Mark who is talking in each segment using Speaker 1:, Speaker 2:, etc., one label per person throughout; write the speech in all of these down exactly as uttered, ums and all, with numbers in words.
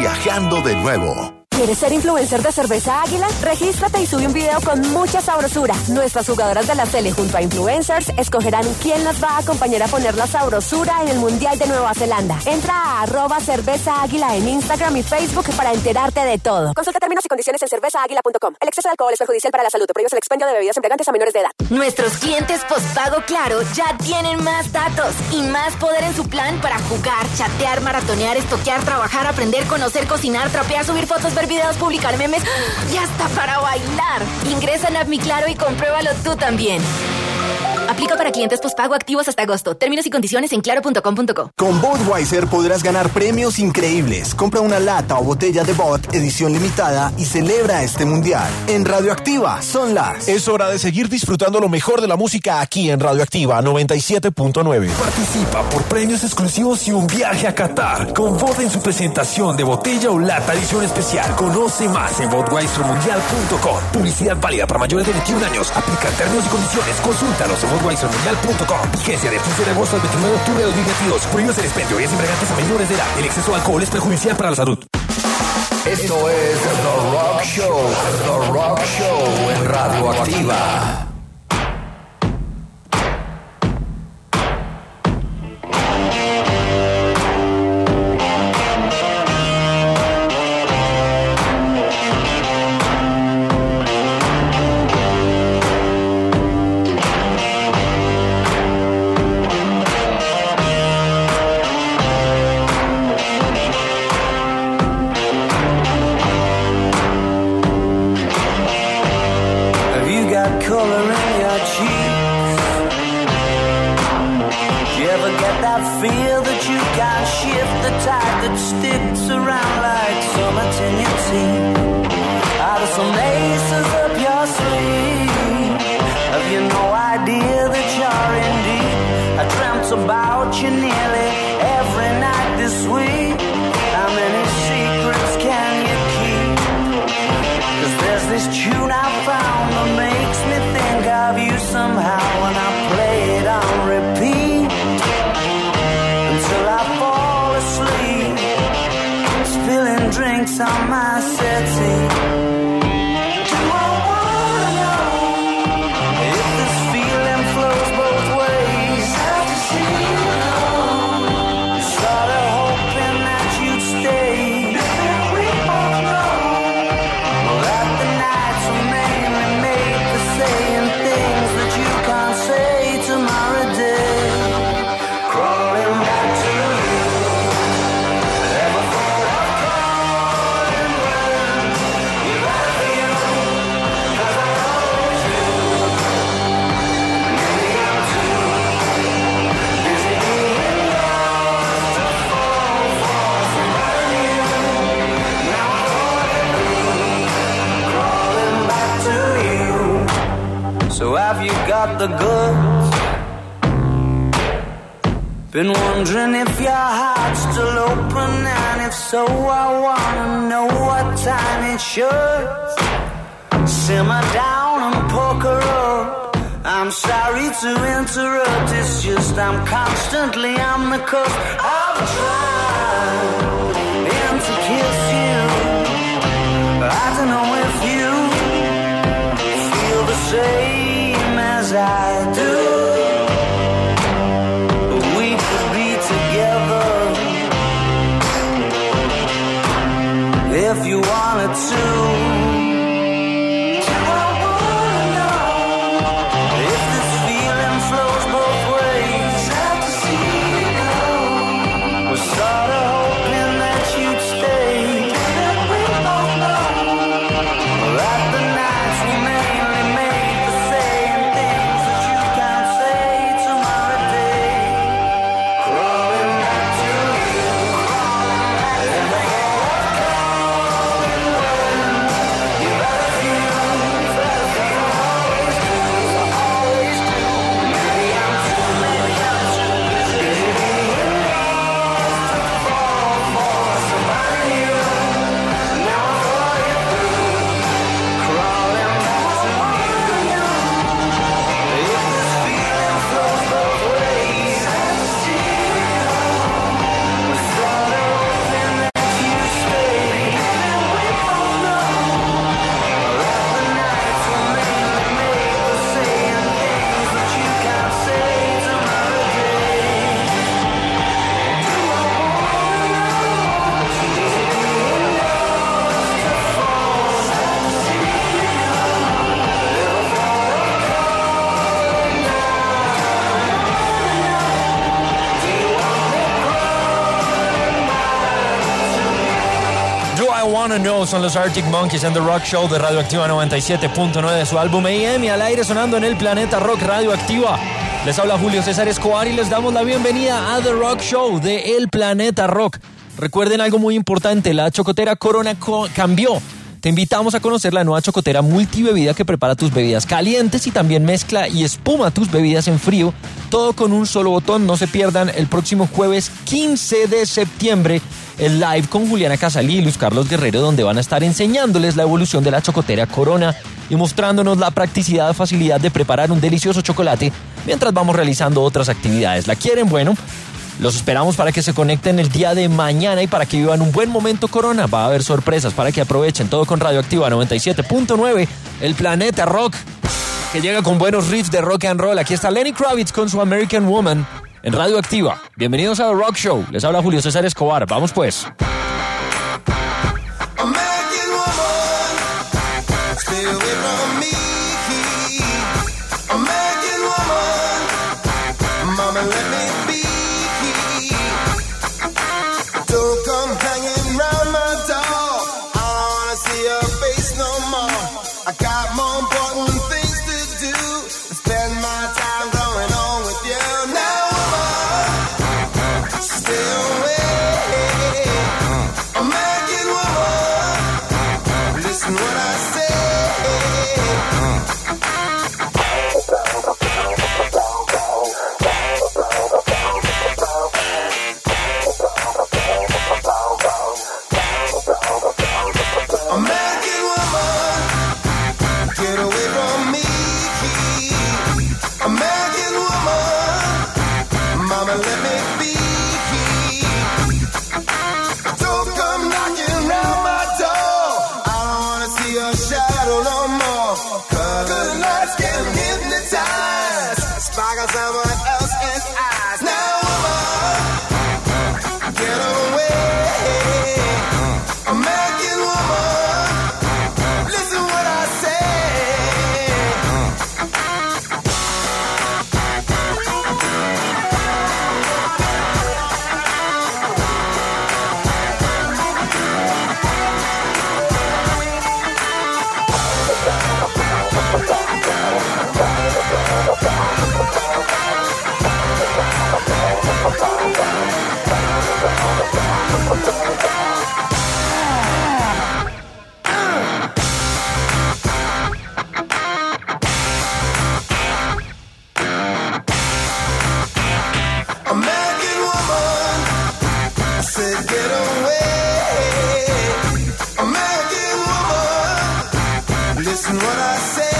Speaker 1: viajando de nuevo.
Speaker 2: ¿Quieres ser influencer de Cerveza Águila? Regístrate y sube un video con mucha sabrosura. Nuestras jugadoras de la Sele junto a influencers escogerán quién nos va a acompañar a poner la sabrosura en el Mundial de Nueva Zelanda. Entra a arroba Cerveza Águila en Instagram y Facebook para enterarte de todo. Consulta términos y condiciones en cerveza águila punto com. El exceso de alcohol es perjudicial para la salud. Prohíbe el expendio de bebidas embriagantes a menores de edad.
Speaker 3: Nuestros clientes postpago Claro ya tienen más datos y más poder en su plan para jugar, chatear, maratonear, estoquear, trabajar, aprender, conocer, cocinar, trapear, subir fotos, ver videos, publicar memes y hasta para bailar. Ingresa en App Mi Claro y compruébalo tú también. Aplica para clientes postpago activos hasta agosto. Términos y condiciones en claro punto com punto co.
Speaker 4: Con Budweiser podrás ganar premios increíbles. Compra una lata o botella de Bud edición limitada y celebra este mundial. En Radioactiva son las...
Speaker 5: Es hora de seguir disfrutando lo mejor de la música aquí en Radioactiva noventa y siete punto nueve.
Speaker 6: Participa por premios exclusivos y un viaje a Qatar. Con Bud en su presentación de botella o lata edición especial. Conoce más en budweiser mundial punto com. Publicidad válida para mayores de veintiún años. Aplica términos y condiciones. Consúltalos en budweiser mundial punto com. Vigencia de quince de agosto al veintinueve de octubre de dos mil veintidós. Prohíbes el expendio y es embriagantes a menores de edad. El exceso de alcohol es perjudicial para la salud.
Speaker 1: Esto es The Rock Show. The Rock Show en Radioactiva.
Speaker 7: Feel that you can't shift the tide that sticks around like summer in your teeth. Out of some aces up your sleeve. Have you no idea that you're in deep? I dreamt about you nearly every night this week. How many secrets can you keep? Cause there's this tune I found that makes me think of you somehow, and I play it on repeat till I fall asleep, spilling drinks on my settee. Do I wanna know if this feeling flows both ways? Have to see you know. Started hoping that you'd stay. Didn't we both know that the nights were mainly made for saying things that you can't say tomorrow day? Crawling back to you. Never thought I'd call and run. You're right here, 'cause I always do. Maybe I'm too busy being lost to fall for somebody new. Now I thought it through. Crawling back to you. So have you got the goods? Been wondering if your heart's still open, and if so, I wanna know what time it should. Simmer down and poker up. I'm sorry to interrupt, it's just I'm constantly on the cusp of trying to kiss you. I don't know if you feel the same as I do. If you wanted to.
Speaker 8: Wanna Know son los Arctic Monkeys en The Rock Show de Radioactiva noventa y siete punto nueve de su álbum A M y al aire sonando en el Planeta Rock Radioactiva. Les habla Julio César Escobar y les damos la bienvenida a The Rock Show de El Planeta Rock. Recuerden algo muy importante, la chocotera Corona co- cambió. Te invitamos a conocer la nueva chocotera multibebida que prepara tus bebidas calientes y también mezcla y espuma tus bebidas en frío, todo con un solo botón. No se pierdan el próximo jueves quince de septiembre el live con Juliana Casalí y Luis Carlos Guerrero, donde van a estar enseñándoles la evolución de la chocotera Corona y mostrándonos la practicidad y facilidad de preparar un delicioso chocolate mientras vamos realizando otras actividades. ¿La quieren? Bueno, los esperamos para que se conecten el día de mañana y para que vivan un buen momento Corona. Va a haber sorpresas para que aprovechen todo con Radioactiva noventa y siete punto nueve, el Planeta Rock, que llega con buenos riffs de rock and roll. Aquí está Lenny Kravitz con su American Woman en Radioactiva. Bienvenidos a The Rock Show. Les habla Julio César Escobar. Vamos pues.
Speaker 9: American woman, stay away from me. American woman, mama let me be. Don't come hanging round my door. I don't wanna see your face no more. I got more important things to do than spend my time going on with you. Now, woman, stay away. American woman, listen what I say. American woman, get away from me. American woman, mama let me be. Don't come knocking round my door. I don't wanna see your shadow no more. Cause the lights can hypnotize, sparkle someone else's eyes. Now woman, get away. American woman, listen what I say. American woman, I said get away. American woman, listen what I say.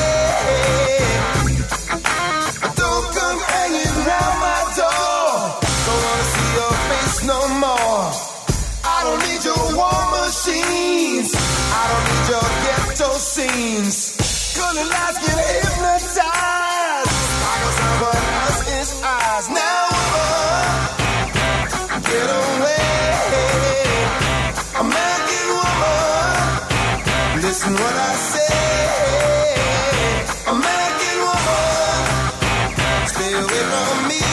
Speaker 9: Don't come hanging round my door. Don't wanna see your face no more. I don't need your war machines. I don't need your ghetto scenes. Cause the lights get hypnotized. I got someone else's eyes. Now woman, get away. American woman, listen what I say. American woman, stay away from me.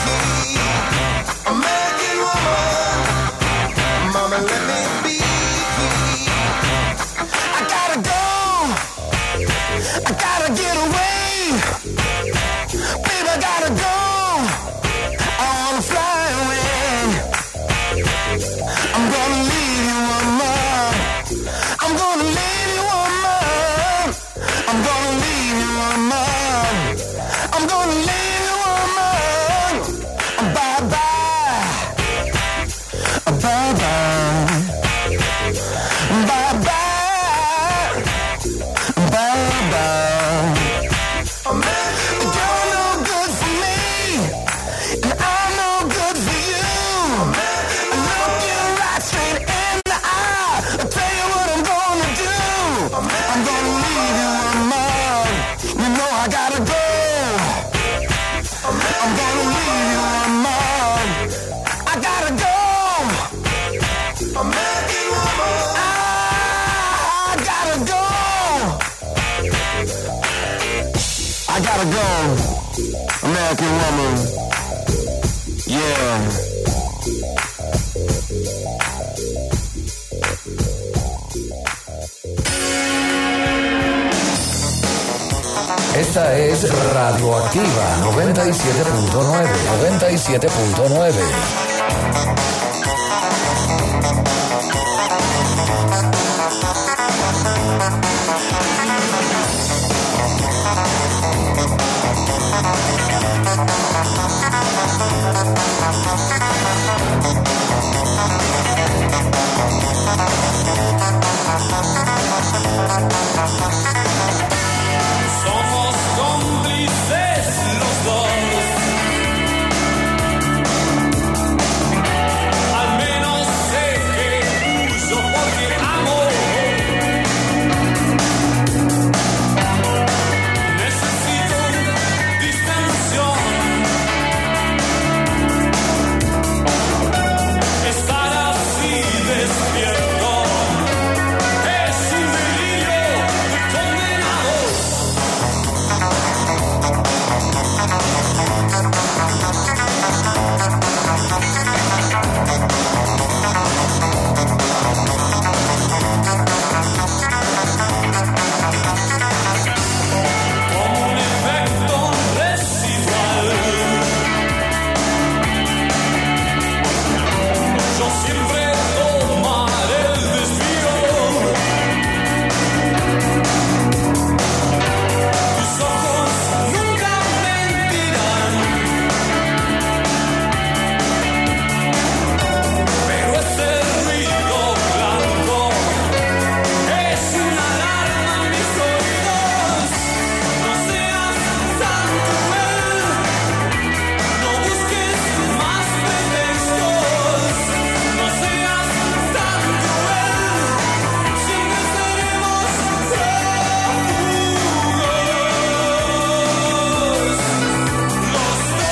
Speaker 9: American woman, mama let me be. I gotta go, I gotta get away. Baby, I gotta go, I wanna fly away. I'm gonna leave you, woman. I'm gonna leave you, woman. I'm gonna leave you, woman. I'm gonna leave you, woman. Bye-bye. Bye-bye. Bye-bye. Bye-bye. You're no good for me, and I'm no good for you. Look you right straight in the eye. I'll tell you what I'm gonna do. I'm gonna leave you alone. You know I gotta go. I'm gonna leave you alone. I gotta go. American woman, I gotta go. I gotta go. American woman, yeah.
Speaker 1: Esta es Radioactiva noventa y siete punto nueve. noventa y siete punto nueve.
Speaker 10: Somos cómplices los dos. Al menos sé que uso porque amo. Necesito distensión. Estar así despierto es un delirio de condenados. Como un efecto residual, yo siempre tomaré el desvío. Tus ojos nunca mentirán, pero ese ruido blanco es una alarma en mis oídos. No seas tan cruel, no busques más pretextos. No seas tan cruel, siempre seremos prófugos los dos.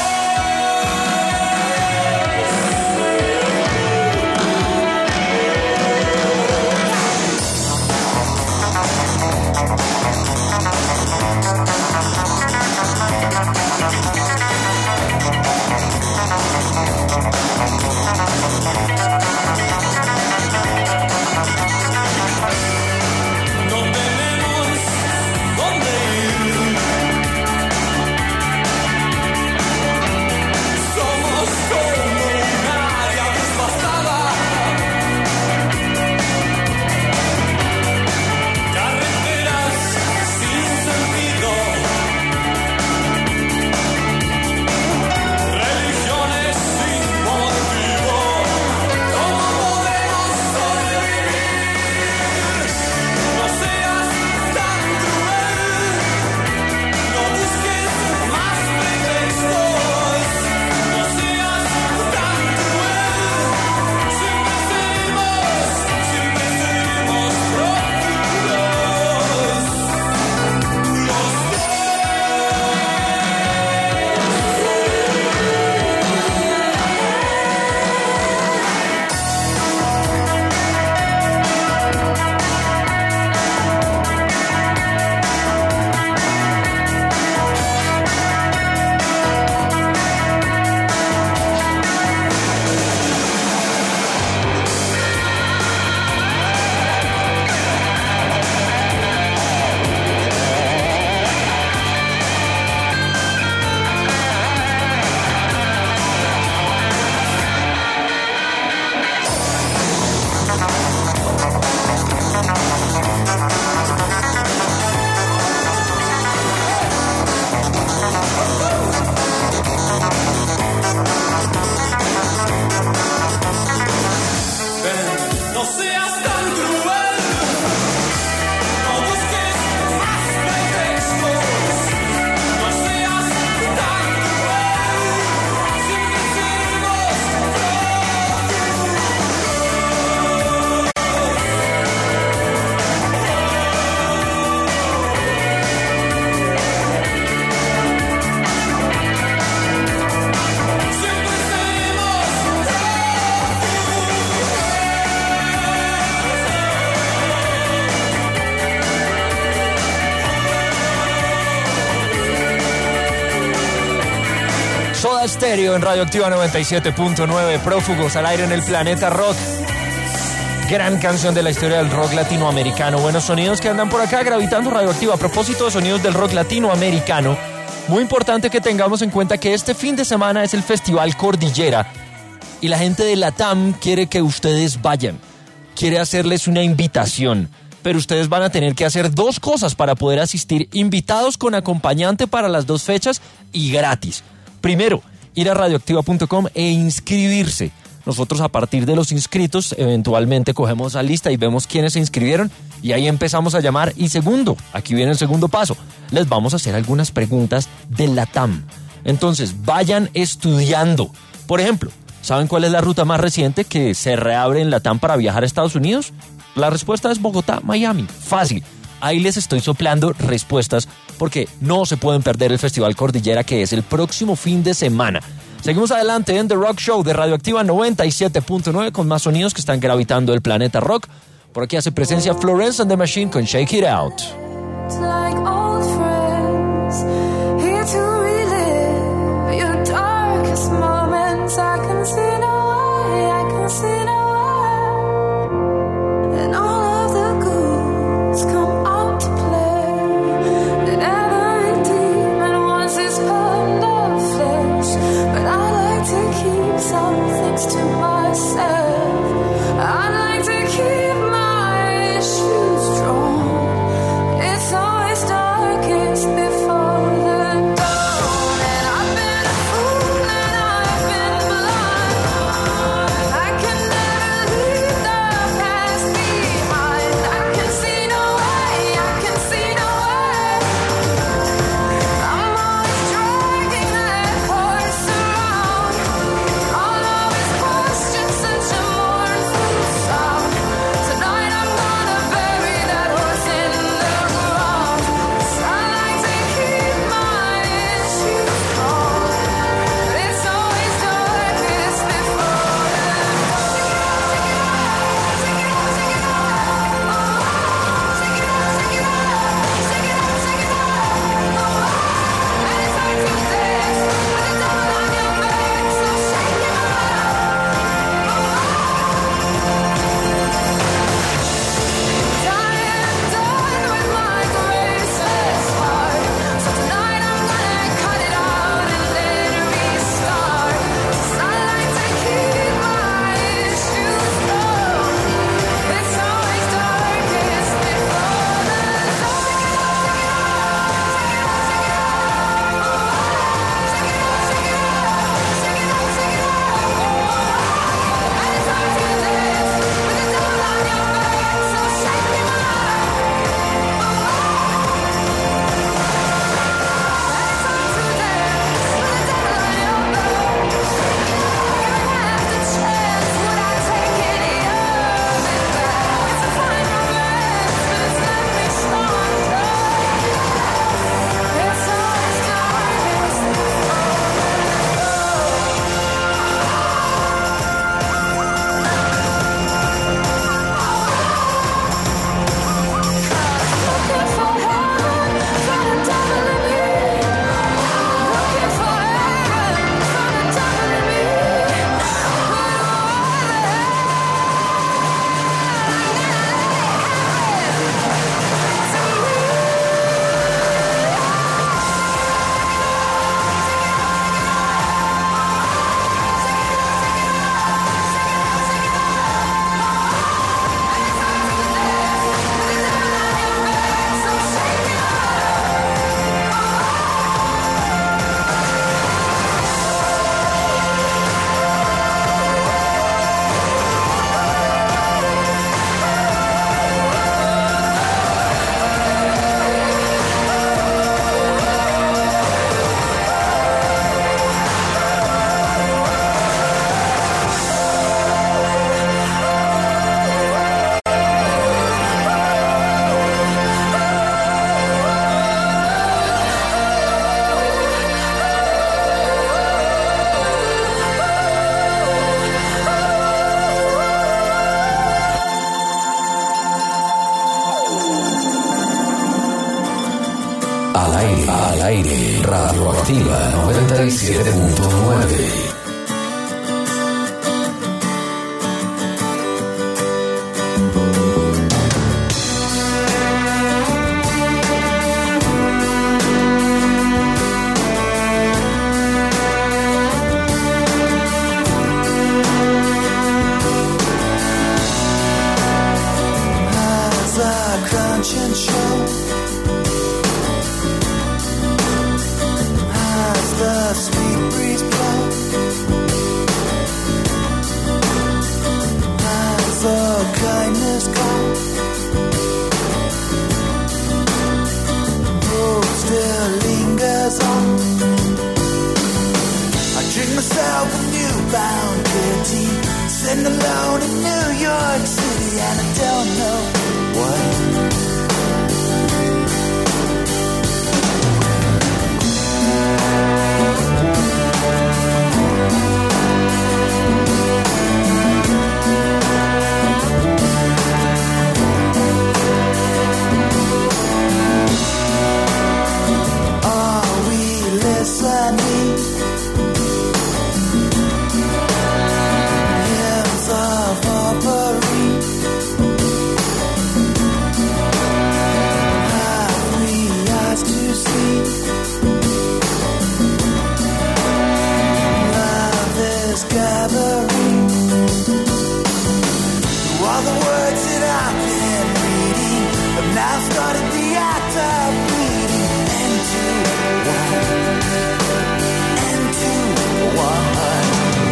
Speaker 10: No tenemos dónde ir. Somos como un área devastada. Carreteras sin sentido. Religiones sin motivo. ¿Cómo podemos sobrevivir? No seas tan cruel, no busques más pretextos. No seas tan cruel, siempre seremos, siempre seremos prófugos los dos. No seas tan cruel, no busques más pretextos. No seas tan cruel, siempre seremos prófugos. Siempre seremos
Speaker 8: Soda Stereo en Radioactiva noventa y siete punto nueve. Prófugos al aire en el Planeta Rock. Gran canción de la historia del rock latinoamericano. Buenos sonidos que andan por acá gravitando Radioactiva. A propósito de sonidos del rock latinoamericano, muy importante que tengamos en cuenta que este fin de semana es el Festival Cordillera y la gente de LATAM quiere que ustedes vayan. Quiere hacerles una invitación, pero ustedes van a tener que hacer dos cosas para poder asistir, invitados con acompañante para las dos fechas y gratis. Primero, ir a radioactiva punto com e inscribirse. Nosotros a partir de los inscritos eventualmente cogemos la lista y vemos quiénes se inscribieron y ahí empezamos a llamar. Y segundo, aquí viene el segundo paso, les vamos a hacer algunas preguntas de LATAM. Entonces vayan estudiando. Por ejemplo, ¿saben cuál es la ruta más reciente que se reabre en LATAM para viajar a Estados Unidos? La respuesta es Bogotá, Miami. Fácil. Ahí les estoy soplando respuestas porque no se pueden perder el Festival Cordillera, que es el próximo fin de semana. Seguimos adelante en The Rock Show de Radioactiva noventa y siete punto nueve con más sonidos que están gravitando el planeta rock. Por aquí hace presencia Florence and the Machine con Shake It Out.
Speaker 11: Like old friends, here to relive your darkest moments. I can see no way, I can see no way. And all of the ghouls come out to play. That every demon wants his pound of flesh. But I like to keep some things to myself. I like to keep my issues strong. It's always darkest before the dawn. And I've been a fool and I've been blind. I can never leave the past behind. I can see no way, I can see no way. I'm always dragging that horse around. All of his questions, such a mournful sound. Tonight I'm gonna bury that horse in the ground. 'Cause I like to keep my issues strong. But it's always darkest before
Speaker 1: Al aire, al aire, Radioactiva noventa y siete punto nueve.
Speaker 7: that I've been reading have now started the act of bleeding into one, into one.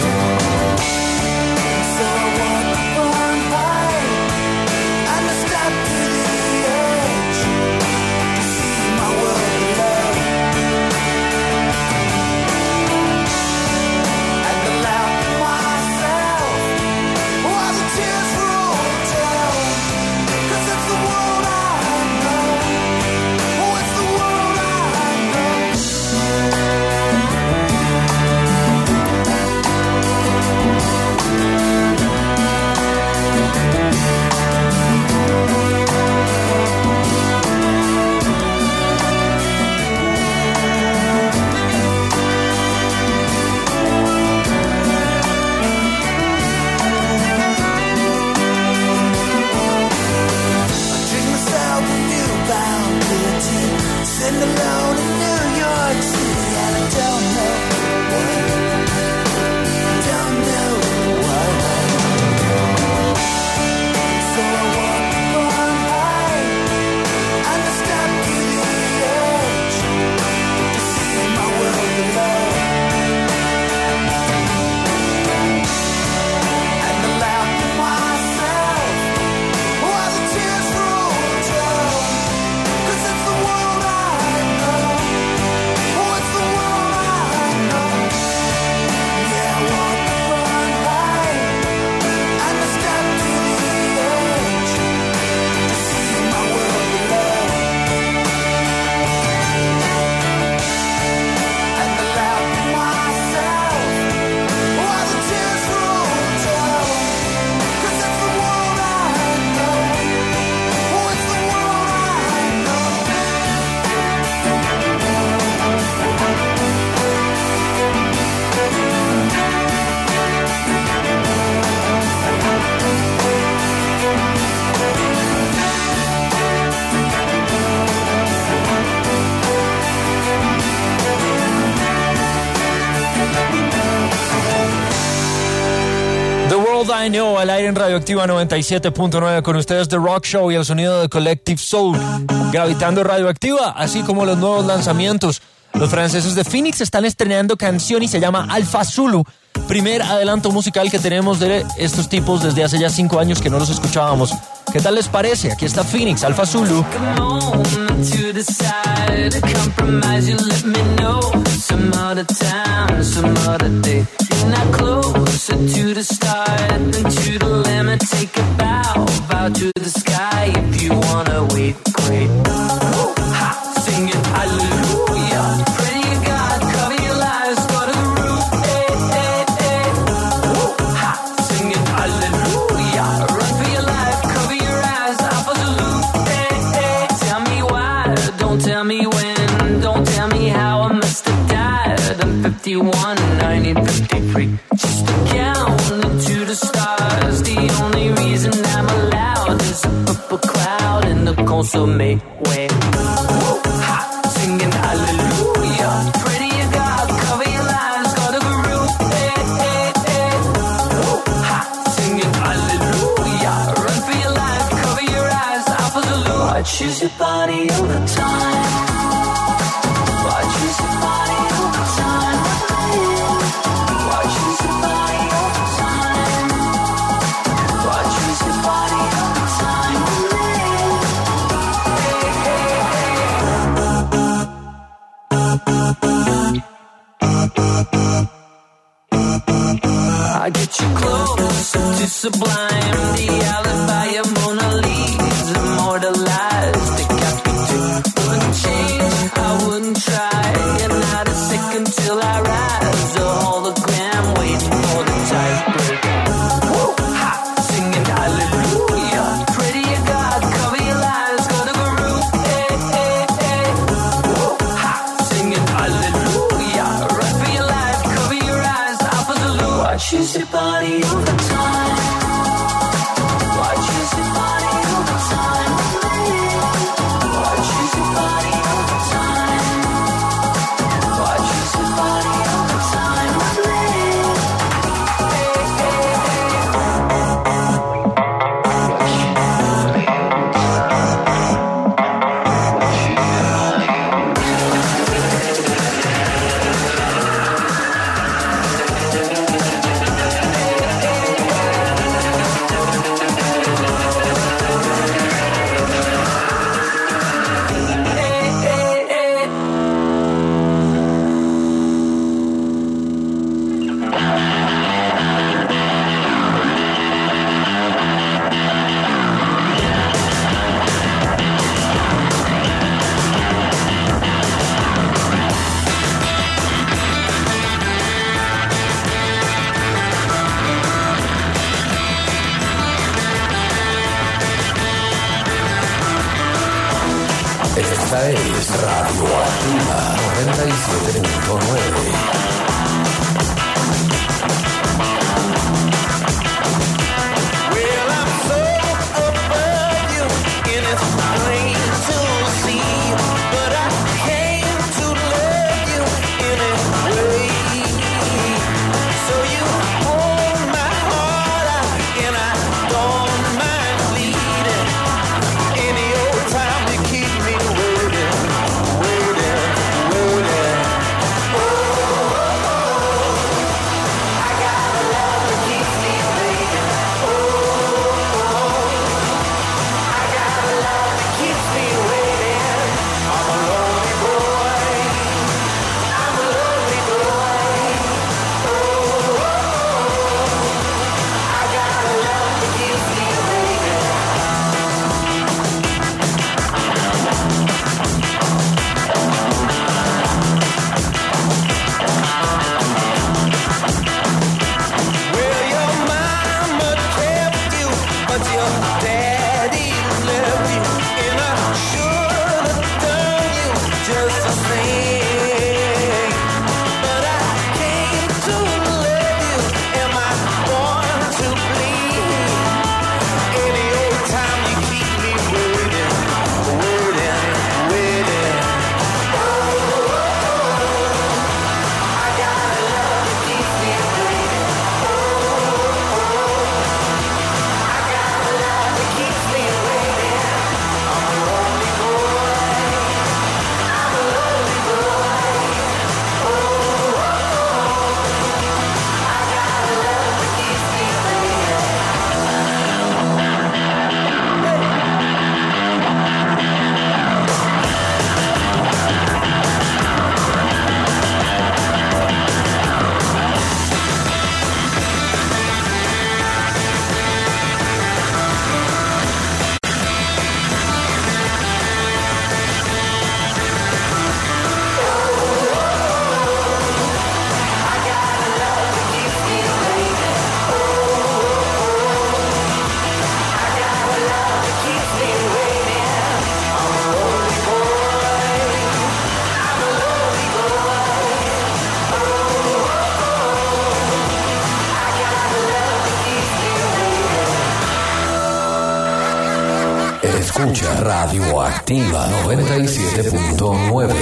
Speaker 7: So I walk upon by and I step to the edge to see my world below. And I laugh to myself while the tears roll down, 'cause it's the world I know. Oh, it's the world I know. Drink myself a newbound liberty, sitting alone in New York City, and I don't know why, don't know why. So I walk upon high and I step to the edge to see my world below. And I laugh to myself while the tears roll down, 'cause it's the world I know. Oh, it's the world I know. Yeah, I walk upon high and I step to the edge to see my world below. And I laugh to myself while the tears roll down, 'cause it's the world I know. Oh, it's the world I know.
Speaker 8: The World I Know, al aire en Radioactiva noventa y siete punto nueve, con ustedes The Rock Show y el sonido de Collective Soul, gravitando Radioactiva, así como los nuevos lanzamientos. Los franceses de Phoenix están estrenando canción y se llama Alpha Zulu, primer adelanto musical que tenemos de estos tipos desde hace ya cinco años que no los escuchábamos. ¿Qué tal les parece? Aquí está Phoenix, Alpha Zulu.
Speaker 12: To decide, compromise, you let me know. Some other time, some other day. You're not closer to the start than to the limit. Take a bow, bow to the sky. If you wanna wait, great. Ha, sing it, hallelujah. Pray to God, cover your lives, go to the roof. Hey, hey, hey. Ha, sing it, hallelujah. Run for your life, cover your eyes, Alpha Zulu. Hey, hey. Tell me why, don't tell me when, don't tell me how I must have died. I'm fifty-one, nineteen fifty-three. Just a count into the stars. The only reason I'm allowed is a purple cloud in the consomme way. Ha, singing hallelujah. Pray to your God, cover your lives, go to the roof. Hey, hey, hey. Ha, singing hallelujah. Run for your life, cover your eyes, Alpha Zulu. I choose your body over time. I choose your body over time. I choose your body over time. I choose your body over time. I get you close to sublime. The alibi of Mona Lisa, immortalized, decapitated. Wouldn't change, I wouldn't try. And not a second till I rise. A hologram waiting for the tiebreak. Ha, singing hallelujah. Pray to your God, cover your lives, go to the roof. Hey, hey, hey. Ha, singing hallelujah. Run for your life, cover your eyes, Alpha Zulu. I choose your body over time. I
Speaker 1: Esta es Radioactiva noventa y siete punto nueve. Escucha Radioactiva noventa y siete punto nueve.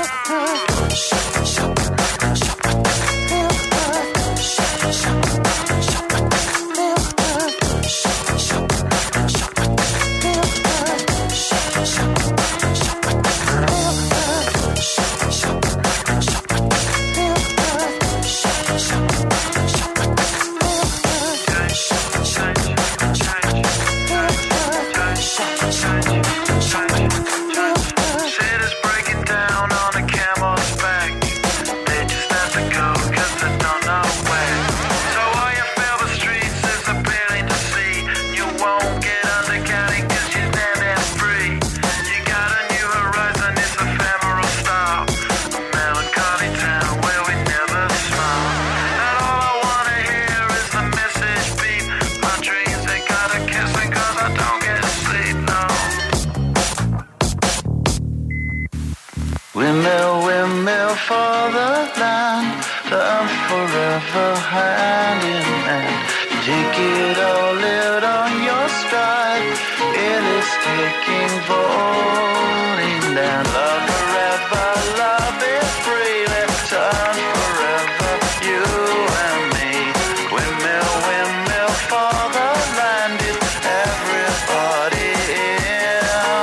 Speaker 7: Windmill, windmill for the land, turn forever hand in hand. Take it all, live on your stride. It is taking, falling down. Love forever, love is free. Let's turn forever, you and me. Windmill, windmill for the land, is everybody in.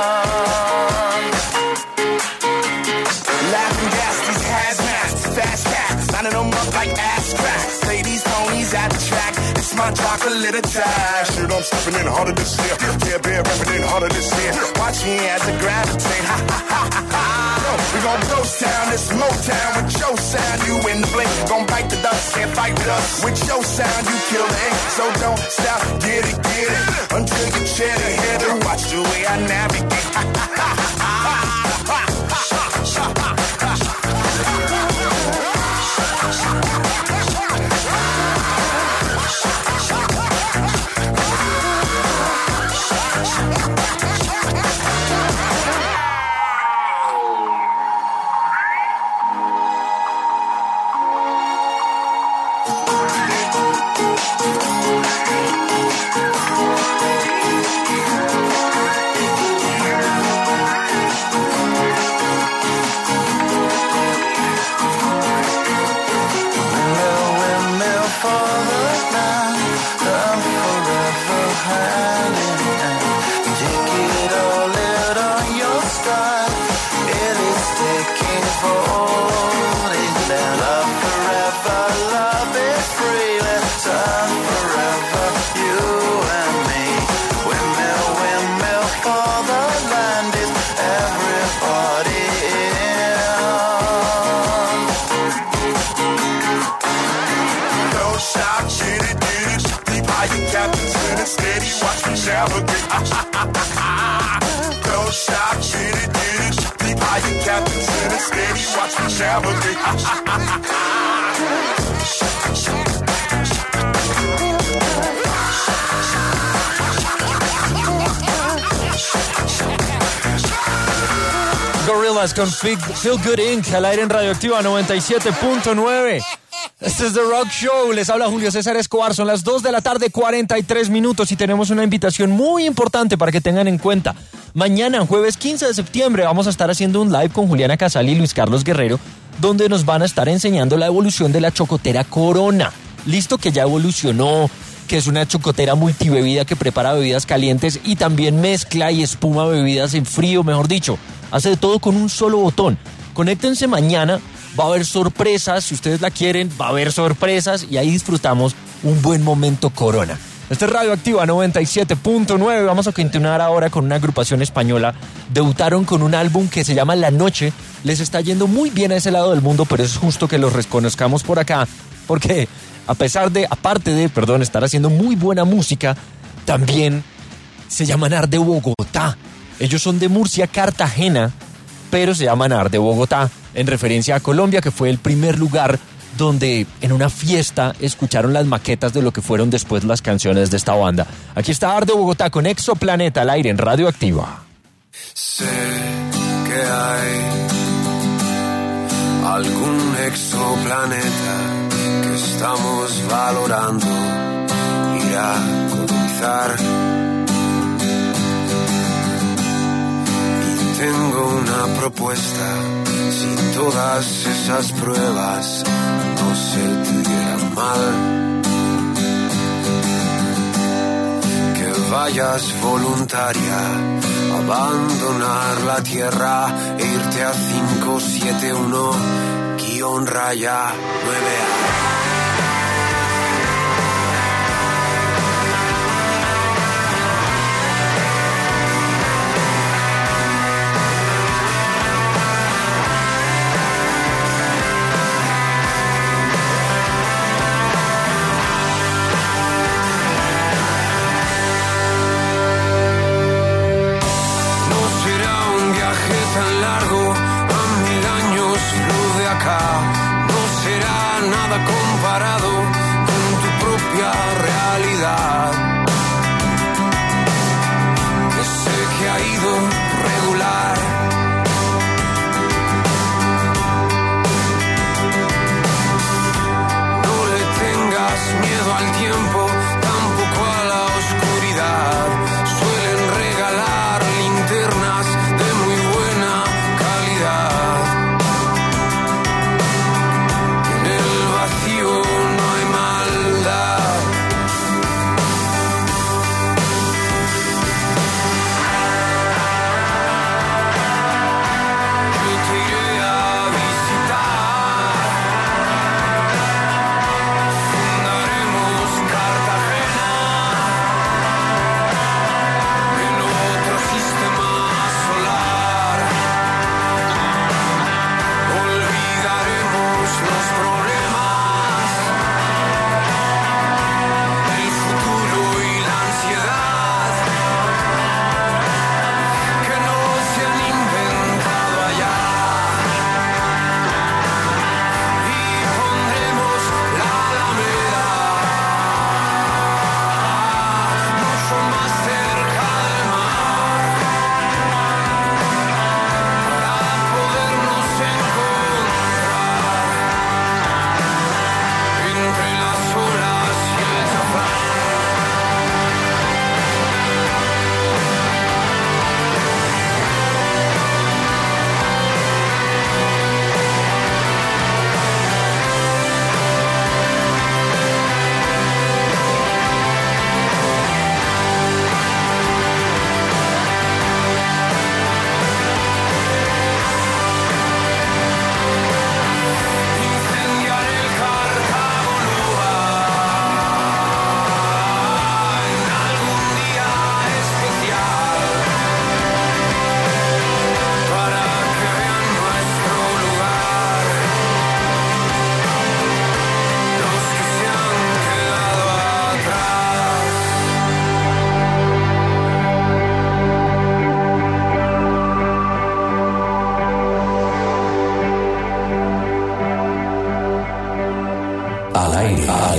Speaker 13: Laughing gas, these hazmats, fast cats, lining them up like ass cracks. Say these ponies at the track, it's my chocolate little tie. Shit, I'm stepping in harder this year. Yeah, bear repping in harder this year. Watch me as I gravitate, ha ha ha ha ha. We gon' ghost town, this Motown with your sound. You in the blink, gon' bite the dust, can't fight with us. With your sound, you kill the ink, so don't stop, get it, get it. Until you chin and hit it, watch the way I navigate, ha ha ha ha ha. extravagant. Don't stop, get it, get it. Deep high, your captain's in it, steady. Watch me extravagant.
Speaker 8: Gorillaz con Feel Good Incorporated al aire en Radioactiva noventa y siete punto nueve. Este es The Rock Show, les habla Julio César Escobar, son las dos de la tarde, cuarenta y tres minutos y tenemos una invitación muy importante para que tengan en cuenta. Mañana, jueves quince de septiembre, vamos a estar haciendo un live con Juliana Casal y Luis Carlos Guerrero, donde nos van a estar enseñando la evolución de la chocotera Corona. Listo, que ya evolucionó, que es una chocotera multibebida que prepara bebidas calientes y también mezcla y espuma bebidas en frío, mejor dicho. Hace de todo con un solo botón. Conéctense mañana, va a haber sorpresas, si ustedes la quieren, va a haber sorpresas y ahí disfrutamos un buen momento Corona. Este es Radioactiva noventa y siete punto nueve, vamos a continuar ahora con una agrupación española. Debutaron con un álbum que se llama La Noche, les está yendo muy bien a ese lado del mundo, pero es justo que los reconozcamos por acá, porque a pesar de, aparte de, perdón, estar haciendo muy buena música, también se llaman Art de Bogotá. Ellos son de Murcia, Cartagena, pero se llaman Art de Bogotá, en referencia a Colombia, que fue el primer lugar donde en una fiesta escucharon las maquetas de lo que fueron después las canciones de esta banda. Aquí está Art de Bogotá con Exoplaneta al aire en Radioactiva.
Speaker 14: Sé que hay algún exoplaneta que estamos valorando ir a colonizar. Tengo una propuesta, si todas esas pruebas no se te dieran mal, que vayas voluntaria a abandonar la tierra e irte a cinco siete uno guión raya nueve A. No será nada comparado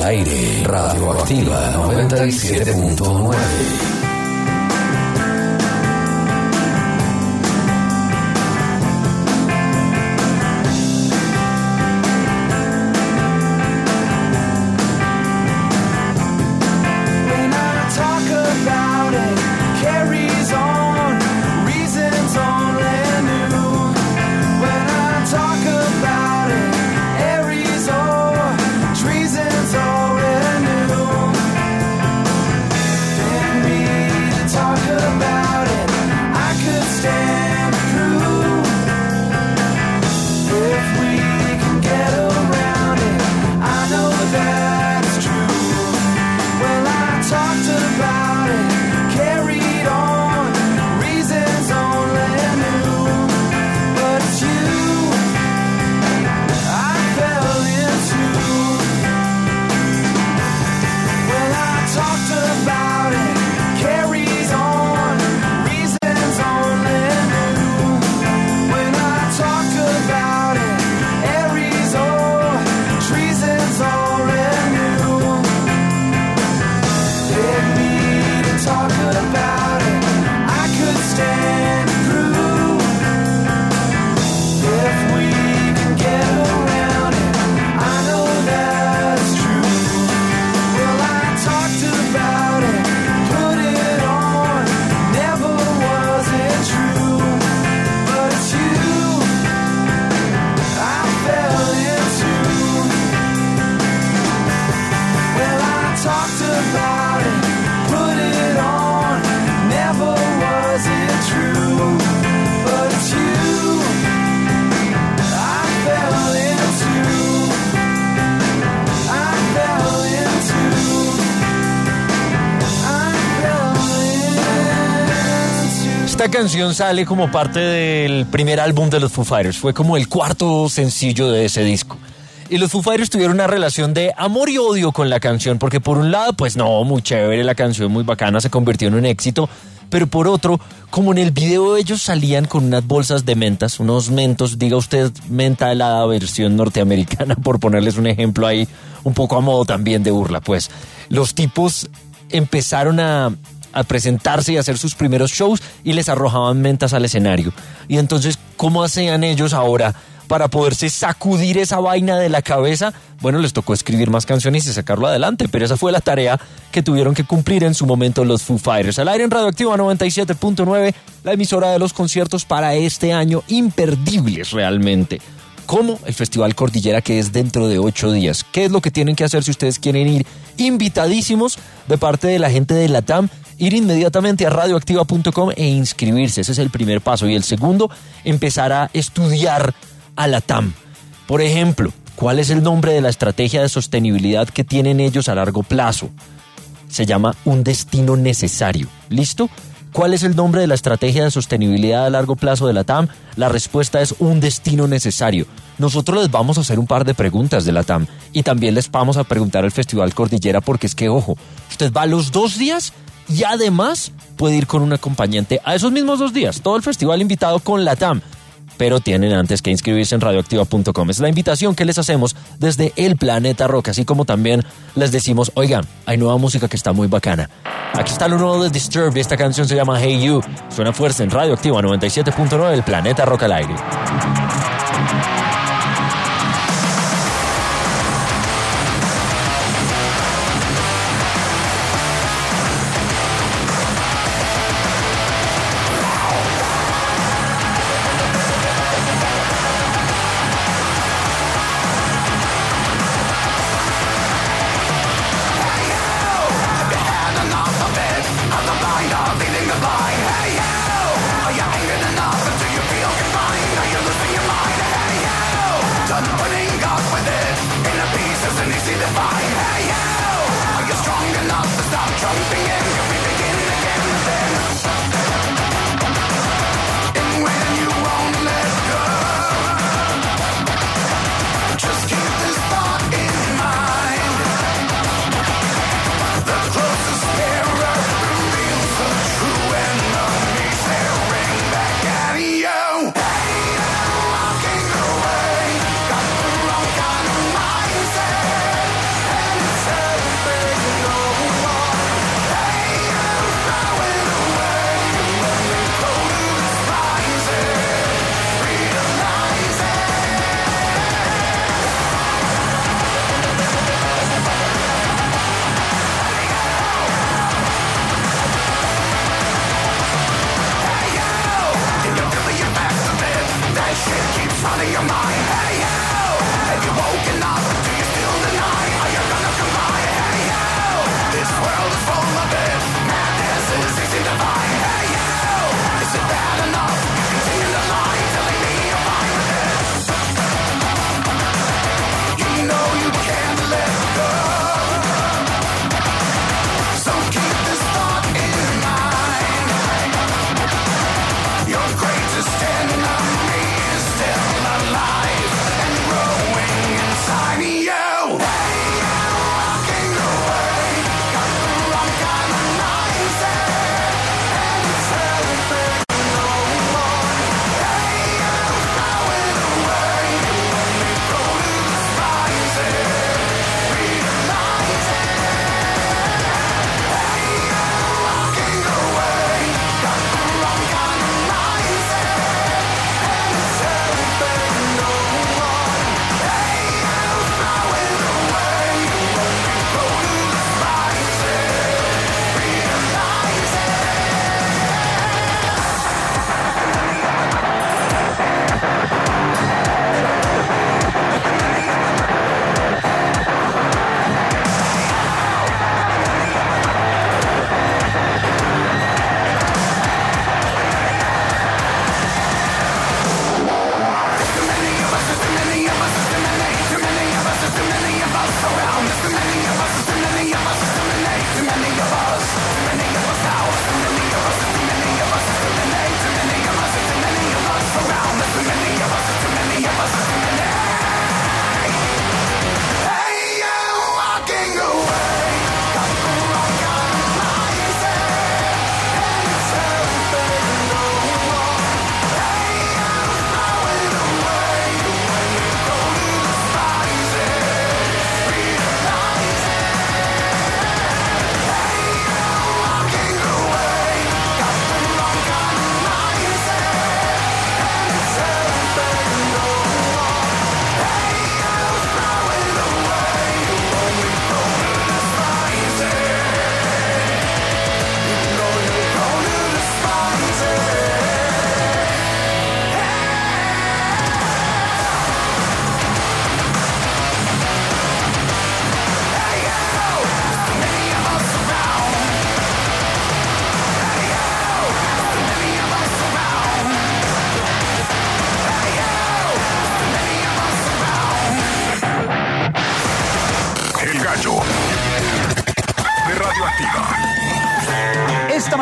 Speaker 1: aire. Radioactiva noventa y siete punto nueve.
Speaker 8: Esta canción sale como parte del primer álbum de los Foo Fighters. Fue como el cuarto sencillo de ese disco. Y los Foo Fighters tuvieron una relación de amor y odio con la canción, porque por un lado, pues no, muy chévere la canción, muy bacana, se convirtió en un éxito, pero por otro, como en el video ellos salían con unas bolsas de mentas, unos mentos, diga usted menta helada versión norteamericana, por ponerles un ejemplo ahí, un poco a modo también de burla, pues los tipos empezaron a... a presentarse y hacer sus primeros shows y les arrojaban mentas al escenario. Y entonces, ¿cómo hacían ellos ahora para poderse sacudir esa vaina de la cabeza? Bueno, les tocó escribir más canciones y sacarlo adelante, pero esa fue la tarea que tuvieron que cumplir en su momento los Foo Fighters. Al aire en Radioactiva noventa y siete punto nueve, la emisora de los conciertos para este año, imperdibles realmente. Como el Festival Cordillera, que es dentro de ocho días. ¿Qué es lo que tienen que hacer si ustedes quieren ir? Invitadísimos de parte de la gente de LATAM, ir inmediatamente a radioactiva punto com e inscribirse. Ese es el primer paso. Y el segundo, empezar a estudiar a LATAM. Por ejemplo, ¿cuál es el nombre de la estrategia de sostenibilidad que tienen ellos a largo plazo? Se llama un destino necesario. ¿Listo? ¿Cuál es el nombre de la estrategia de sostenibilidad a largo plazo de LATAM? La respuesta es un destino necesario. Nosotros les vamos a hacer un par de preguntas de LATAM y también les vamos a preguntar al Festival Cordillera, porque es que, ojo, usted va a los dos días y además puede ir con un acompañante a esos mismos dos días. Todo el festival invitado con LATAM. Pero tienen antes que inscribirse en radioactiva punto com. Es la invitación que les hacemos desde el Planeta Rock, así como también les decimos, oigan, hay nueva música que está muy bacana. Aquí está lo nuevo de Disturbed y esta canción se llama Hey You. Suena fuerte en Radioactiva noventa y siete punto nueve, el Planeta Rock al aire.
Speaker 15: Are you angry enough? Do you feel confined? Are you losing your mind? Hey, you!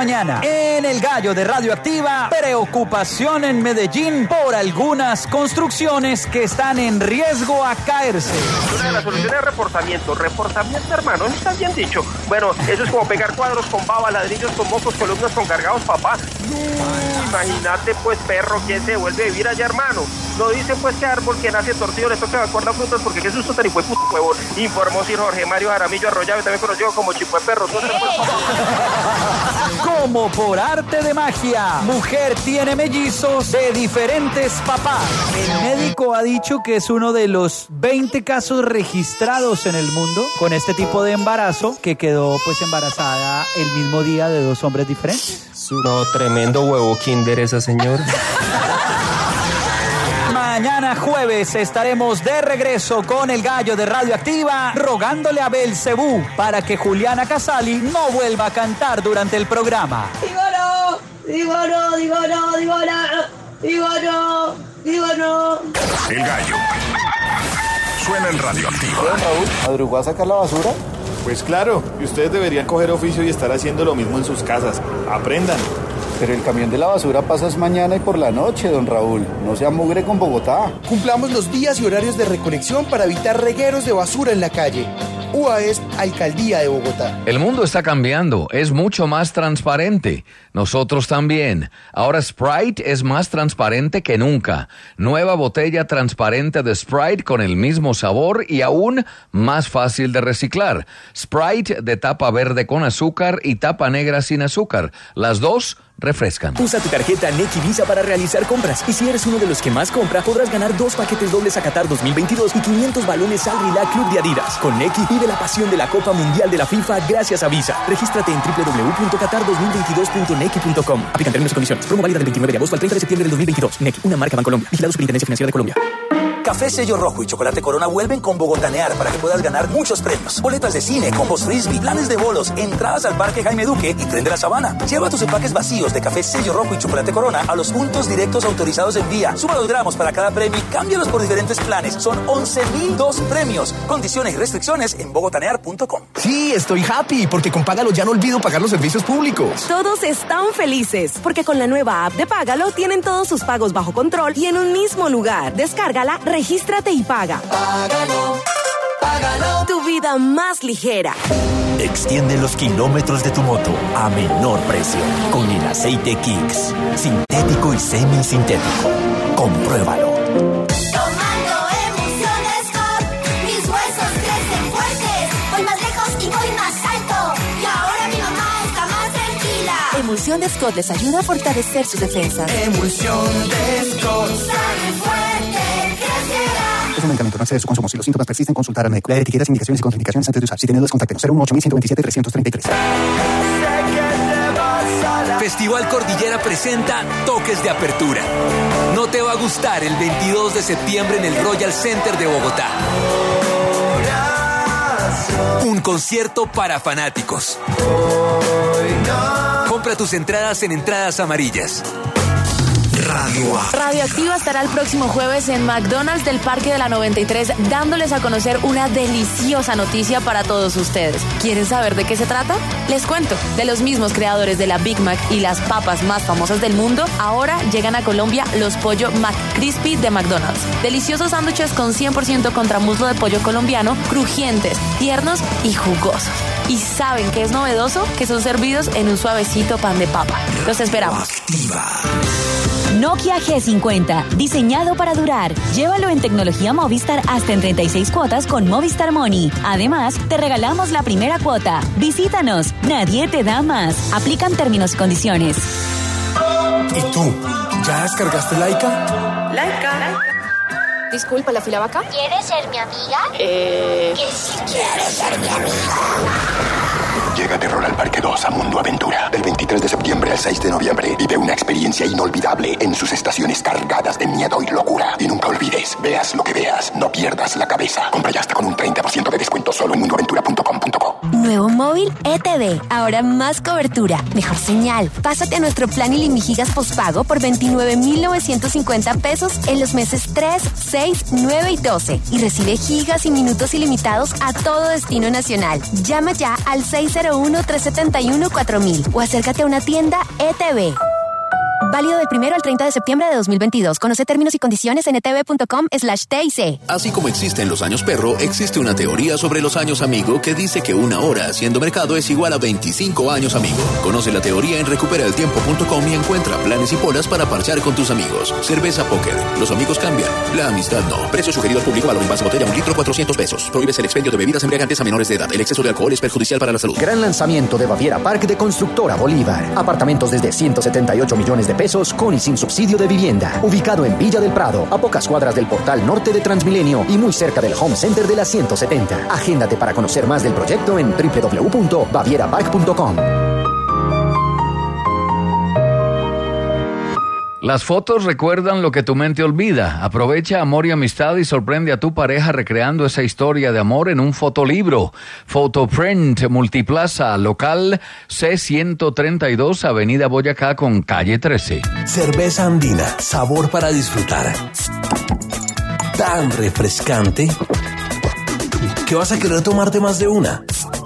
Speaker 15: mañana, en El Gallo de Radioactiva, preocupación en Medellín por algunas construcciones que están en riesgo a caerse.
Speaker 16: Una de las soluciones es reportamiento. Reportamiento, hermano, ¿no está bien dicho? Bueno, eso es como pegar cuadros con baba, ladrillos con mocos, columnas con cargados, papá. No, imagínate, pues, perro, ¿quién se vuelve a vivir allá, hermano? No dicen, pues, que árbol que nace torcido le toca evacuar las frutas porque qué susto tan hijo de puto huevón. Informó Sir Jorge Mario Jaramillo Arroyave, también conocido como Chico de Perro.
Speaker 15: Como por arte de magia, mujer tiene mellizos de diferentes papás. El médico ha dicho que es uno de los veinte casos registrados en el mundo con este tipo de embarazo, que quedó pues embarazada el mismo día de dos hombres diferentes.
Speaker 17: No, tremendo huevo kinder esa señora.
Speaker 15: Mañana jueves estaremos de regreso con El Gallo de Radioactiva, rogándole a Belcebú para que Juliana Casali no vuelva a cantar durante el programa.
Speaker 18: Digo no, digo no, digo no, digo no, digo no, digo no.
Speaker 13: El Gallo. Suena en Radioactiva.
Speaker 19: Raúl, ¿madrugó a sacar la basura?
Speaker 20: Pues claro, y ustedes deberían coger oficio y estar haciendo lo mismo en sus casas. Aprendan.
Speaker 19: Pero el camión de la basura pasa mañana y por la noche, don Raúl. No sea mugre con Bogotá.
Speaker 21: Cumplamos los días y horarios de recolección para evitar regueros de basura en la calle. U A E S, Alcaldía de Bogotá.
Speaker 22: El mundo está cambiando, es mucho más transparente. Nosotros también. Ahora Sprite es más transparente que nunca. Nueva botella transparente de Sprite con el mismo sabor y aún más fácil de reciclar. Sprite de tapa verde con azúcar y tapa negra sin azúcar. Las dos refrescan.
Speaker 23: Usa tu tarjeta Nequi Visa para realizar compras. Y si eres uno de los que más compra, podrás ganar dos paquetes dobles a Qatar dos mil veintidós y quinientos balones al Rila Club de Adidas. Con Nequi vive la pasión de la Copa Mundial de la FIFA gracias a Visa. Regístrate en doble u doble u doble u punto qatar dos mil veintidós punto nequi punto com. Aplican términos y condiciones. Promo válida del veintinueve de agosto al treinta de septiembre del dos mil veintidós. Nequi, una marca Bancolombia. Vigilado Superintendencia Financiera de Colombia.
Speaker 24: Café Sello Rojo y Chocolate Corona vuelven con Bogotanear para que puedas ganar muchos premios. Boletas de cine, combos frisbee, planes de bolos, entradas al Parque Jaime Duque y Tren de la Sabana. Lleva tus empaques vacíos de Café Sello Rojo y Chocolate Corona a los puntos directos autorizados en vía. Suma los gramos para cada premio y cámbialos por diferentes planes. Son once mil dos premios. Condiciones y restricciones en bogotanear punto com.
Speaker 25: Sí, estoy happy porque con Págalo ya no olvido pagar los servicios públicos.
Speaker 2: Todos están felices porque con la nueva app de Págalo tienen todos sus pagos bajo control y en un mismo lugar. Descárgala, regístrate y paga.
Speaker 25: Págalo, págalo.
Speaker 2: Tu vida más ligera.
Speaker 26: Extiende los kilómetros de tu moto a menor precio con el aceite Kicks. Sintético y semisintético. Compruébalo.
Speaker 27: Tomando emociones Scott, mis huesos crecen fuertes. Voy más lejos y voy más alto. Y ahora mi mamá está más tranquila.
Speaker 2: Emulsión de Scott les ayuda a fortalecer sus defensas.
Speaker 25: Emulsión de Scott.
Speaker 27: Sale fuerte, crecerá.
Speaker 19: Es un medicamento, no excede su consumo. Si los síntomas persisten, consultar al médico. Leer etiquetas, indicaciones y contraindicaciones antes de usar. Si tiene dudas, contáctenos. cero uno ocho uno uno dos siete tres tres tres.
Speaker 6: Festival Cordillera presenta Toques de Apertura. No te va a gustar el veintidós de septiembre en el Royal Center de Bogotá. Un concierto para fanáticos. Compra tus entradas en Entradas Amarillas.
Speaker 3: Radio Radioactiva estará el próximo jueves en McDonald's del Parque de la noventa y tres dándoles a conocer una deliciosa noticia para todos ustedes. ¿Quieren saber de qué se trata? Les cuento. De los mismos creadores de la Big Mac y las papas más famosas del mundo, ahora llegan a Colombia los pollo McCrispy de McDonald's. Deliciosos sándwiches con cien por ciento contramuslo de pollo colombiano, crujientes, tiernos y jugosos. ¿Y saben qué es novedoso? Que son servidos en un suavecito pan de papa. Los esperamos.
Speaker 28: Nokia G cincuenta, diseñado para durar. Llévalo en tecnología Movistar hasta en treinta y seis cuotas con Movistar Money. Además, te regalamos la primera cuota. Visítanos, nadie te da más. Aplican términos y condiciones.
Speaker 6: ¿Y tú? ¿Ya descargaste Laika?
Speaker 3: Laika. Disculpa, ¿la fila va acá?
Speaker 27: ¿Quieres ser mi amiga?
Speaker 3: Eh...
Speaker 27: Que si quieres ser mi amiga.
Speaker 13: Llega Terror al Parque dos a Mundo Aventura. Del veintitrés de septiembre al seis de noviembre. Vive una experiencia inolvidable en sus estaciones cargadas de miedo y locura. Y nunca olvides, veas lo que veas, no pierdas la cabeza. Compra ya hasta con un treinta por ciento de descuento solo en mundo aventura punto com punto co.
Speaker 2: Nuevo móvil E T V. Ahora más cobertura, mejor señal. Pásate a nuestro plan Ilimigigas postpago por veintinueve mil novecientos cincuenta pesos en los meses tres, seis, nueve y doce. Y recibe gigas y minutos ilimitados a todo destino nacional. Llama ya al seis cero uno, tres siete uno, cuatro mil o acércate a una tienda E T V. Válido del primero al treinta de septiembre de dos mil veintidós. Conoce términos y condiciones en etv.com slash TIC.
Speaker 4: Así como existen los años perro, existe una teoría sobre los años amigo que dice que una hora haciendo mercado es igual a veinticinco años amigo. Conoce la teoría en recupera el tiempo punto com y encuentra planes y polas para parchar con tus amigos. Cerveza Póker. Los amigos cambian. La amistad no. Precio sugerido al público. Valor en base botella un litro cuatrocientos pesos. Prohíbes el expendio de bebidas embriagantes a menores de edad. El exceso de alcohol es perjudicial para la salud.
Speaker 5: Gran lanzamiento de Baviera Park de Constructora Bolívar. Apartamentos desde ciento setenta y ocho millones de pesos con y sin subsidio de vivienda. Ubicado en Villa del Prado, a pocas cuadras del portal norte de Transmilenio y muy cerca del Home Center de la ciento setenta. Agéndate para conocer más del proyecto en doble u doble u doble u punto baviera park punto com.
Speaker 22: Las fotos recuerdan lo que tu mente olvida. Aprovecha amor y amistad y sorprende a tu pareja recreando esa historia de amor en un fotolibro. Photoprint Multiplaza, local C ciento treinta y dos, Avenida Boyacá con calle trece.
Speaker 26: Cerveza andina, sabor para disfrutar. Tan refrescante que vas a querer tomarte más de una.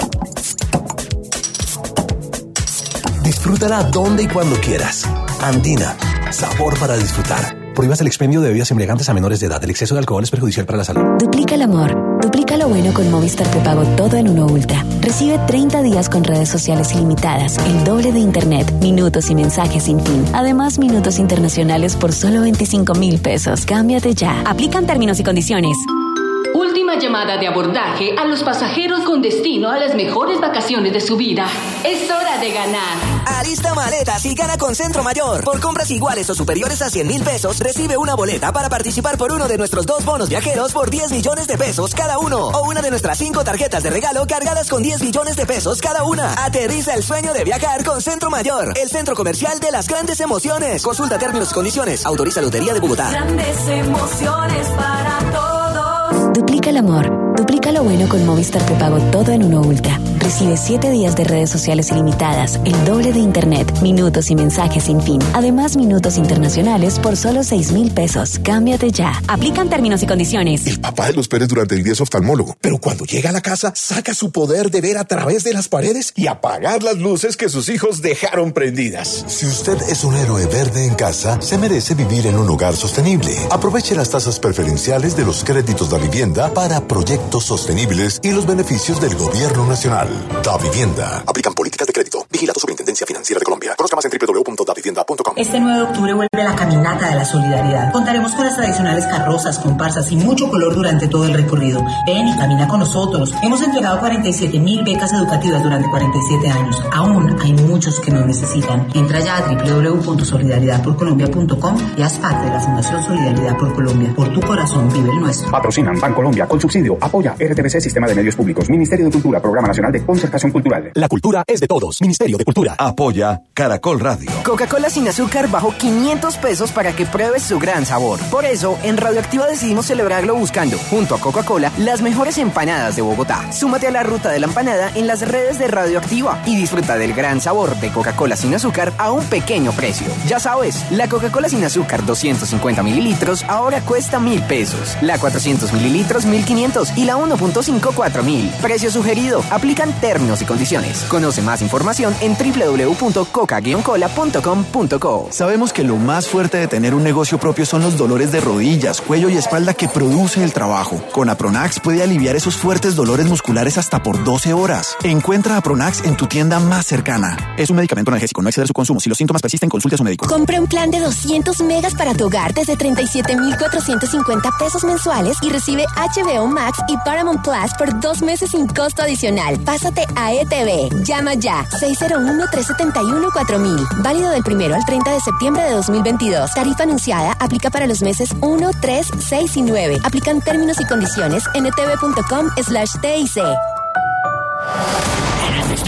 Speaker 26: Disfrútala donde y cuando quieras. Andina, sabor para disfrutar. Prohíbas el expendio de bebidas embriagantes a menores de edad. El exceso de alcohol es perjudicial para la salud.
Speaker 28: Duplica el amor. Duplica lo bueno con Movistar Prepago Todo en Uno Ultra. Recibe treinta días con redes sociales ilimitadas, el doble de internet, minutos y mensajes sin fin. Además, minutos internacionales por solo veinticinco mil pesos. Cámbiate ya. Aplican términos y condiciones.
Speaker 7: Última llamada de abordaje a los pasajeros con destino a las mejores vacaciones de su vida. Es hora de ganar.
Speaker 9: Alista maletas y gana con Centro Mayor. Por compras iguales o superiores a cien mil pesos, recibe una boleta para participar por uno de nuestros dos bonos viajeros por diez millones de pesos cada uno. O una de nuestras cinco tarjetas de regalo cargadas con diez millones de pesos cada una. Aterriza el sueño de viajar con Centro Mayor, el centro comercial de las grandes emociones. Consulta términos y condiciones. Autoriza Lotería de Bogotá.
Speaker 28: Grandes emociones para todos. Duplica el amor. Duplica lo bueno con Movistar Prepago Todo en Uno Ultra. Recibe siete días de redes sociales ilimitadas, el doble de internet, minutos y mensajes sin fin. Además, minutos internacionales por solo seis mil pesos. Cámbiate ya. Aplican términos y condiciones.
Speaker 10: El papá de los Pérez durante el día es oftalmólogo, pero cuando llega a la casa, saca su poder de ver a través de las paredes y apagar las luces que sus hijos dejaron prendidas.
Speaker 11: Si usted es un héroe verde en casa, se merece vivir en un hogar sostenible. Aproveche las tasas preferenciales de los créditos de vivienda para proyectos sostenibles y los beneficios del gobierno nacional. Da Vivienda.
Speaker 10: Aplican políticas de crédito. Vigilado Superintendencia Financiera de Colombia. Conozca más en doble u doble u doble u punto da vivienda punto com.
Speaker 12: Este nueve de octubre vuelve la Caminata de la Solidaridad. Contaremos con las tradicionales carrozas, comparsas y mucho color durante todo el recorrido. Ven y camina con nosotros. Hemos entregado cuarenta y siete mil becas educativas durante cuarenta y siete años. Aún hay muchos que nos necesitan. Entra ya a doble u doble u doble u punto solidaridad por colombia punto com y haz parte de la Fundación Solidaridad por Colombia. Por tu corazón vive el nuestro.
Speaker 14: Patrocinan Bancolombia con subsidio. Apoya R T B C Sistema de Medios Públicos. Ministerio de Cultura. Programa Nacional de Concertación Cultural.
Speaker 26: La cultura es de todos. Ministerio de Cultura. Apoya Caracol Radio.
Speaker 29: Coca-Cola sin azúcar bajó quinientos pesos para que pruebes su gran sabor. Por eso, en Radioactiva decidimos celebrarlo buscando, junto a Coca-Cola, las mejores empanadas de Bogotá. Súmate a la ruta de la empanada en las redes de Radioactiva y disfruta del gran sabor de Coca-Cola sin azúcar a un pequeño precio. Ya sabes, la Coca-Cola sin azúcar doscientos cincuenta mililitros ahora cuesta mil pesos. La cuatrocientos mililitros mil quinientos y la uno punto cinco cuatro mil. Precio sugerido. Aplican términos y condiciones. Conoce más información en doble u doble u doble u punto coca guion cola punto com punto co.
Speaker 30: Sabemos que lo más fuerte de tener un negocio propio son los dolores de rodillas, cuello y espalda que produce el trabajo. Con Apronax puede aliviar esos fuertes dolores musculares hasta por doce horas. Encuentra Apronax en tu tienda más cercana. Es un medicamento analgésico, no exceder su consumo. Si los síntomas persisten, consulte a su médico.
Speaker 2: Compra un plan de doscientos megas para tu hogar desde treinta y siete mil cuatrocientos cincuenta pesos mensuales y recibe H B O Max y Paramount Plus por dos meses sin costo adicional. Pásate a E T V. Llama ya. seis cero uno, tres siete uno, cuatro mil. Válido del primero al treinta de septiembre de dos mil veintidós. Tarifa anunciada aplica para los meses uno, tres, seis y nueve. Aplican términos y condiciones en etv punto com slash T I C.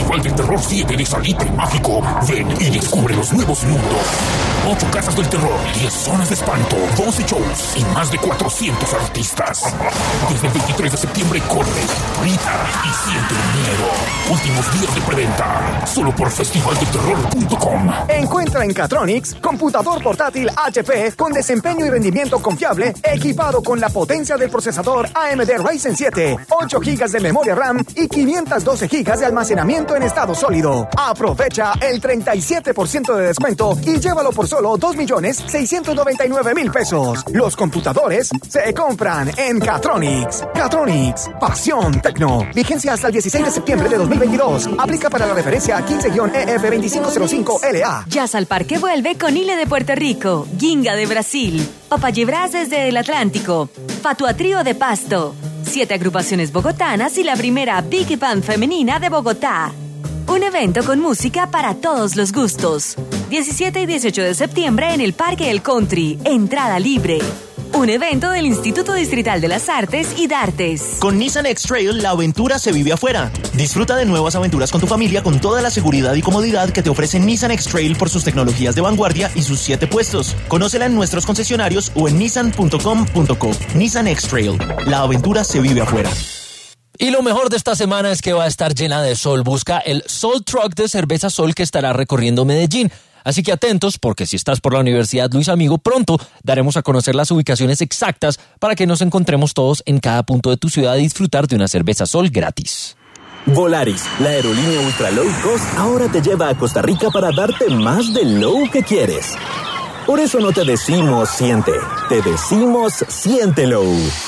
Speaker 1: Festival del Terror siete de Salitre Mágico. Ven y descubre los nuevos mundos. Ocho casas del terror, diez zonas de espanto, doce shows y más de cuatrocientos artistas. Desde el veintitrés de septiembre corre, grita y siente el miedo. Últimos días de preventa, solo por festival del terror punto com.
Speaker 8: Encuentra en Catronics computador portátil H P con desempeño y rendimiento confiable, equipado con la potencia del procesador A M D Ryzen siete, ocho gigas de memoria RAM y quinientos doce gigas de almacenamiento en estado sólido. Aprovecha el treinta y siete por ciento de descuento y llévalo por solo dos millones seiscientos noventa y nueve mil pesos. Los computadores se compran en Catronics. Catronics, pasión tecno. Vigencia hasta el dieciséis de septiembre de dos mil veintidós. Aplica para la referencia quince E F veinticinco cero cinco L A.
Speaker 28: Jazz al Parque vuelve con Ile de Puerto Rico, Ginga de Brasil, Papayebras desde el Atlántico, Fatua Trío de Pasto, siete agrupaciones bogotanas y la primera Big Band femenina de Bogotá. Un evento con música para todos los gustos. diecisiete y dieciocho de septiembre en el Parque El Country. Entrada libre. Un evento del Instituto Distrital de las Artes y Dartes.
Speaker 15: Con Nissan X-Trail, la aventura se vive afuera. Disfruta de nuevas aventuras con tu familia con toda la seguridad y comodidad que te ofrece Nissan X-Trail por sus tecnologías de vanguardia y sus siete puestos. Conócela en nuestros concesionarios o en nissan punto com punto co. Nissan X-Trail. La aventura se vive afuera.
Speaker 16: Y lo mejor de esta semana es que va a estar llena de sol. Busca el Sol Truck de Cerveza Sol que estará recorriendo Medellín. Así que atentos, porque si estás por la Universidad Luis Amigo, pronto daremos a conocer las ubicaciones exactas para que nos encontremos todos en cada punto de tu ciudad y disfrutar de una cerveza Sol gratis.
Speaker 26: Volaris, la aerolínea ultra low cost, ahora te lleva a Costa Rica para darte más del low que quieres. Por eso no te decimos siente, te decimos siéntelo.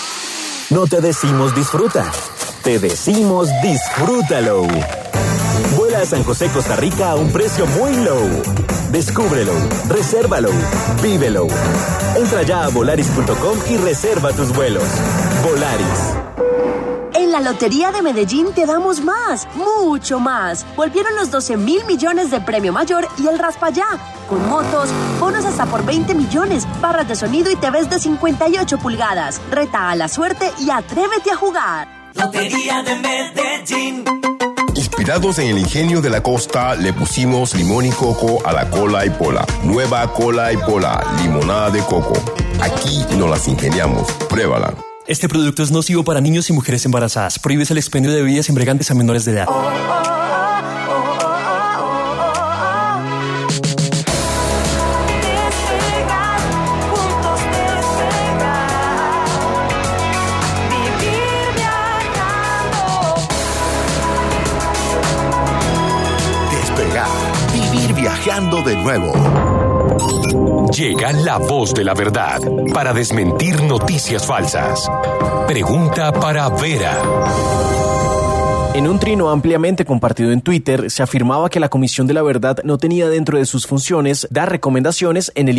Speaker 26: No te decimos disfruta, te decimos disfrútalo. Vuela a San José, Costa Rica a un precio muy low. Descúbrelo, resérvalo, vívelo. Entra ya a volaris punto com y reserva tus vuelos. Volaris.
Speaker 17: En la Lotería de Medellín te damos más, mucho más. Volvieron los doce mil millones de premio mayor y el raspa ya. Con motos, bonos hasta por veinte millones, barras de sonido y T Vs de cincuenta y ocho pulgadas. Reta a la suerte y atrévete a jugar.
Speaker 18: Lotería de Medellín.
Speaker 20: Inspirados en el ingenio de la costa, le pusimos limón y coco a la cola y pola. Nueva cola y pola, limonada de coco. Aquí nos las ingeniamos. Pruébala.
Speaker 21: Este producto es nocivo para niños y mujeres embarazadas. Prohíbes el expendio de bebidas embriagantes a menores de edad.
Speaker 23: Vivir viajando de nuevo.
Speaker 6: Llega la voz de la verdad para desmentir noticias falsas. Pregunta para Vera.
Speaker 24: En un trino ampliamente compartido en Twitter, se afirmaba que la Comisión de la Verdad no tenía dentro de sus funciones dar recomendaciones en el